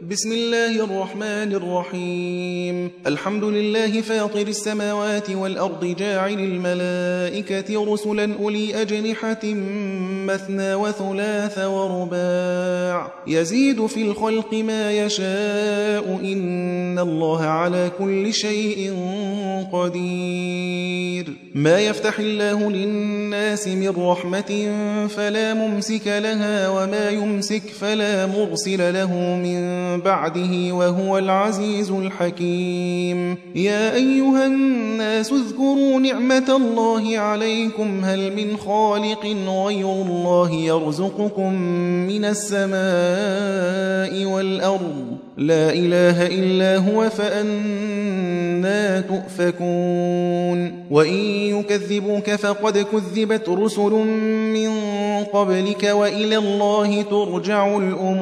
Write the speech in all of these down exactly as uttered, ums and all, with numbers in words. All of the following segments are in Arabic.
بسم الله الرحمن الرحيم. الحمد لله فاطر السماوات والأرض جاعل الملائكة رسلا أولي أجنحة مثنى وثلاث ورباع يزيد في الخلق ما يشاء إن الله على كل شيء قدير. ما يفتح الله للناس من رحمة فلا ممسك لها وما يمسك فلا مرسل له من بعده وهو العزيز الحكيم. يا أيها الناس اذكروا نعمة الله عليكم هل من خالق غير الله يرزقكم من السماء والأرض لا إله إلا هو فأنا تؤفكون. وإن يكذبوك فقد كذبت رسل من قبلك وإلى الله ترجع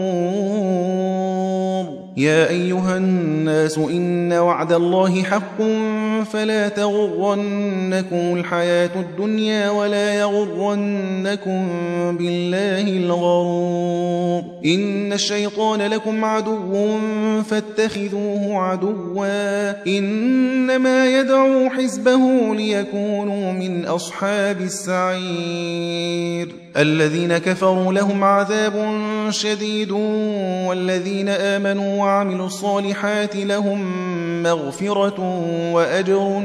الأمور. يا أيها الناس إن وعد الله حق فلا تغرنكم الحياة الدنيا ولا يغرنكم بالله الغرور. إن الشيطان لكم عدو فاتخذوه عدوا إنما يدعو حزبه ليكونوا من أصحاب السعير. الذين كفروا لهم عذاب شديد والذين آمنوا وعملوا الصالحات لهم مغفرة وأجر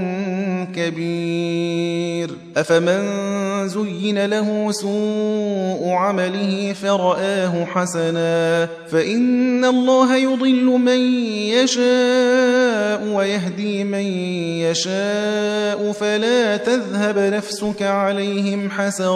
كبير. أفمن زين له سوء عمله فرآه حسنا فإن الله يضل من يشاء ويهدي من يشاء فلا تذهب نفسك عليهم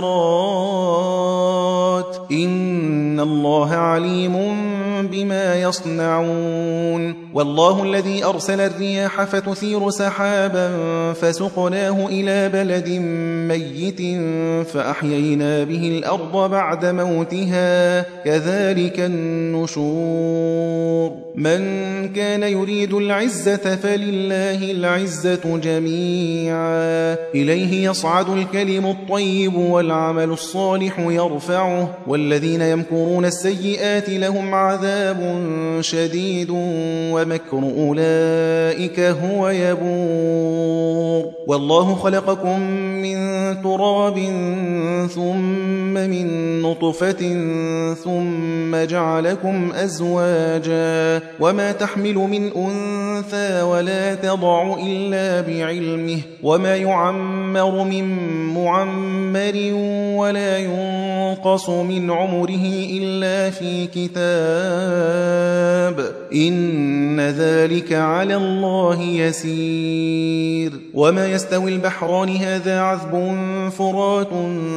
حسرات إن الله عليم بما يصنعون. والله الذي أرسل الرياح فتثير سحابا فسقناه إلى بلد ميت فأحيينا به الأرض بعد موتها كذلك النشور. من كان يريد العزة فلله العزة جميعا إليه يصعد الكلم الطيب والعمل الصالح يرفعه والذين يمكرون السيئات لهم عذاب شديد ومكر أولئك هو يبور. والله خلقكم من تراب ثم من نطفة ثم جعلكم أزواجا وما تحمل من أنثى ولا تضع إلا بعلمه وما يعمر من معمر ولا ينقص من عمره إلا في كتاب إن ذلك على الله يسير. وما يستوي البحران هذا عذب فرات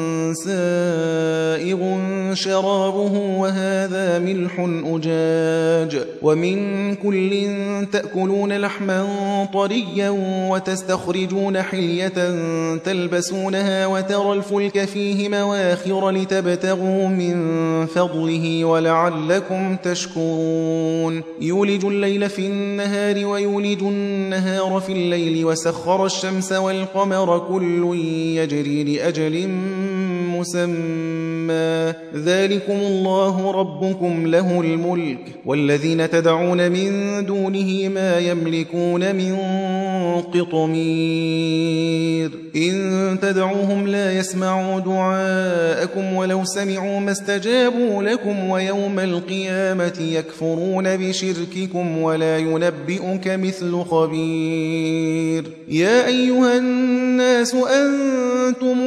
سائغ شرابه وهذا ملح أجاج ومن كل تأكلون لحما طريا وتستخرجون حلية تلبسونها وترى الفلك فيه مواخر لتبتغوا من فضله ولعلكم تشكرون. يولج الليل في النهار ويولج النهار في الليل وسخر الشمس والقمر كل يجري لأجل مسمى ذلكم الله ربكم له الملك والذين تدعون من دونه ما يملكون من قطمير. إن تدعوهم لا يسمعوا دعاءكم ولو سمعوا ما استجابوا لكم ويوم القيامة يكفرون بشرككم ولا ينبئك مثل خبير. يا أيها الناس أنتم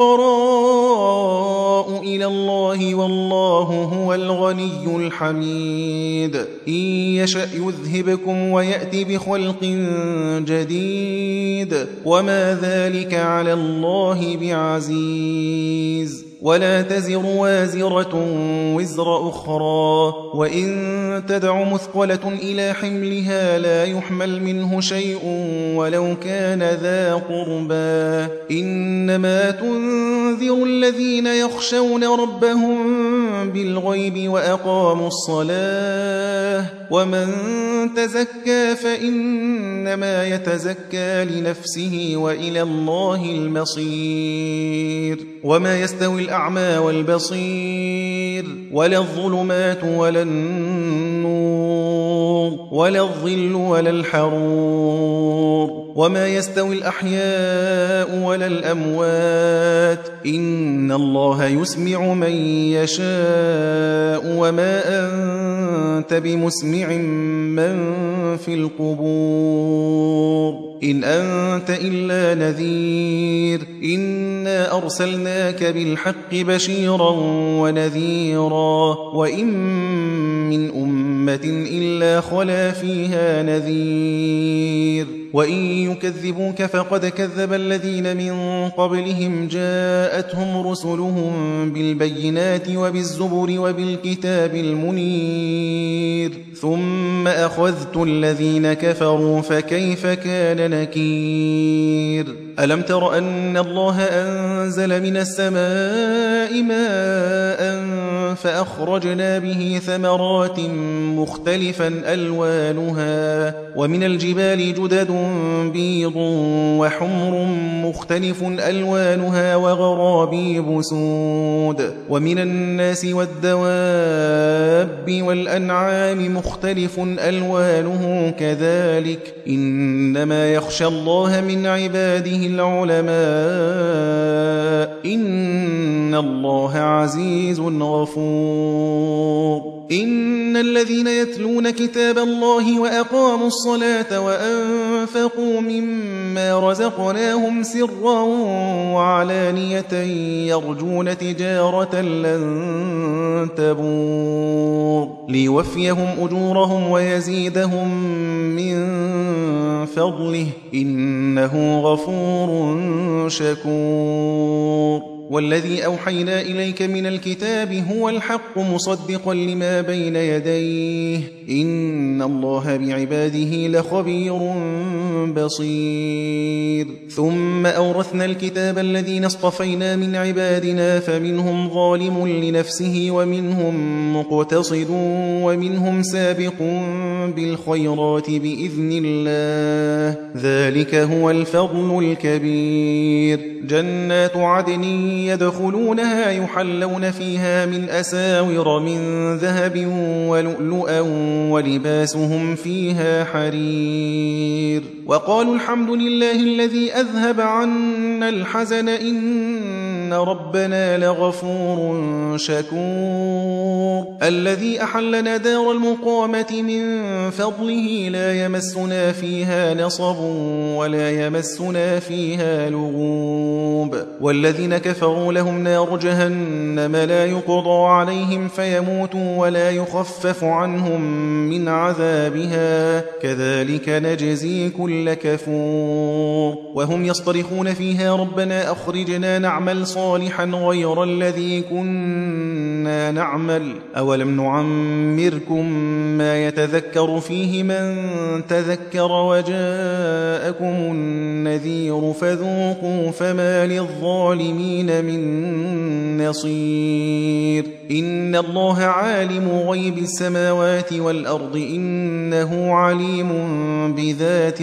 الفقراء إلى الله والله هو الغني الحميد. إن يشأ يذهبكم ويأتي بخلق جديد وما ذلك على الله بعزيز. ولا تزر وازرة وزر أخرى وإن تدع مثقلة إلى حملها لا يحمل منه شيء ولو كان ذا قربى إنما تنذر الذين يخشون ربهم بالغيب وأقاموا الصلاة ومن تزكى فإنما يتزكى لنفسه وإلى الله المصير. وما يستوي الأعمى والبصير ولا الظلمات ولا النور ولا الظل ولا الحرور وما يستوي الأحياء ولا الأموات إن الله يسمع من يشاء وما أنت بمسمع من في القبور إن أنت إلا نذير إنا أرسلناك بالحق بشيرا ونذيرا وإن من أمة إلا خلا فيها نذير وإن يكذبوك فقد كذب الذين من قبلهم جاءتهم رسلهم بالبينات وبالزبر وبالكتاب المنير ثم أخذت الذين كفروا فكيف كان نكير ألم تر أن الله أنزل من السماء ماء فأخرجنا به ثمرات مختلفا ألوانها ومن الجبال جدد بيض وحمر مختلف ألوانها وغرابيب سود ومن الناس والدواب والأنعام مختلف ألوانه كذلك إنما يخشى الله من عباده العلماء إن الله عزيز غفور إن الذين يتلون كتاب الله وأقاموا الصلاة وأنفقوا مما رزقناهم سرا وعلانية يرجون تجارة لن تبور ليوفيهم أجورهم ويزيدهم من فضله إنه غفور شكور والذي أوحينا إليك من الكتاب هو الحق مصدقا لما بين يديه إن الله بعباده لخبير بصير ثم أورثنا الكتاب الذين اصطفينا من عبادنا فمنهم ظالم لنفسه ومنهم مقتصد ومنهم سابق بالخيرات بإذن الله ذلك هو الفضل الكبير جنات عدن يدخلونها يحلون فيها من أساور من ذهب ولؤلؤا ولباسهم فيها حرير وقالوا الحمد لله الذي أذهب عنا الحزن إن ربنا لغفور شكور الذي أحلنا دار المقامة من فضله لا يمسنا فيها نصب ولا يمسنا فيها لغوب والذين كفروا لهم نار جهنم لا يقضى عليهم فيموتوا ولا يخفف عنهم من عذابها كذلك نجزي كل كفور وهم يصطرخون فيها ربنا أخرجنا نعمل صالحا غير الذي كنا نعمل أولم نعمركم ما يتذكر فيه من تذكر وجاءكم النذير فذوقوا فما للظالمين من نصير إن الله عالم غيب السماوات والأرض إنه عليم بذات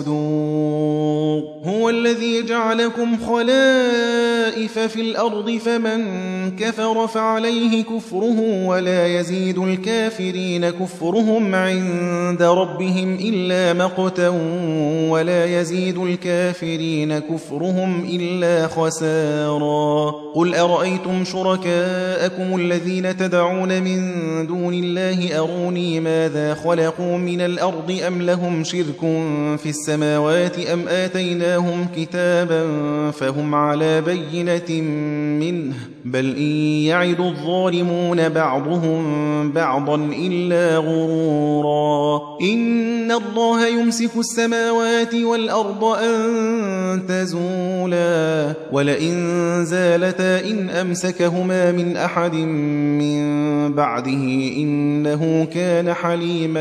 الصدور هو الذي جعلكم خلائف في الأرض فمن كفر فعليه كفره ولا يزيد الكافرين كفرهم عند ربهم إلا مقتا ولا يزيد الكافرين كفرهم إلا خسارا قل أرأيتم شركاءكم الذين تدعون من دون الله أروني ماذا خلقوا من الأرض أم لهم شرك في السماوات أم آتيناهم كتابا فهم على بينة منه بل إن يعد الظالمون بعضهم بعضا إلا غرورا إن الله يمسك السماوات والأرض أن تزولا ولئن زالتا إن أمسكهما من أحد من بعده إنه كان حليما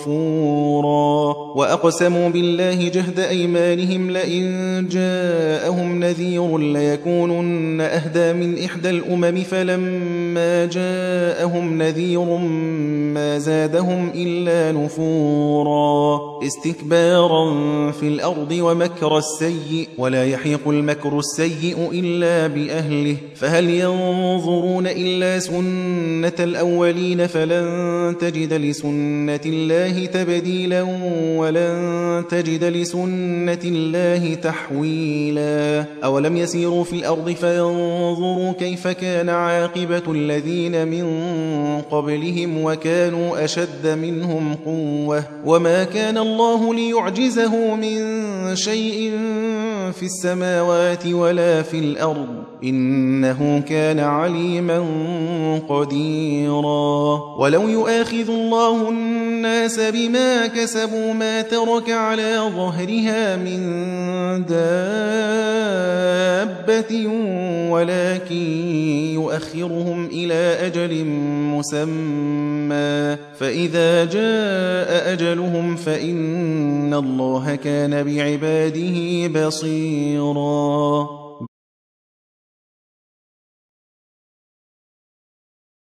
غفورا وأقسموا بالله جهد أيمانهم لئن جاءهم نذير ليكونن أهدى من إحدى الأمم فلما فلما جاءهم نذير ما زادهم إلا نفورا استكبارا في الأرض ومكر السيء ولا يحيق المكر السيء إلا بأهله فهل ينظرون إلا سنة الأولين فلن تجد لسنة الله تبديلا ولن تجد لسنة الله تحويلا أولم يسيروا في الأرض فينظروا كيف كان عاقبة الذين من قبلهم وكانوا أشد منهم قوة وما كان الله ليعجزه من شيء في السماوات ولا في الأرض إنه كان عليما قديرا ولو يؤاخذ الله الناس بما كسبوا ما ترك على ظهرها من دابة ولكن يؤخرهم إلى أجل مسمى فإذا جاء أجلهم فإن الله كان بعباده بصيرا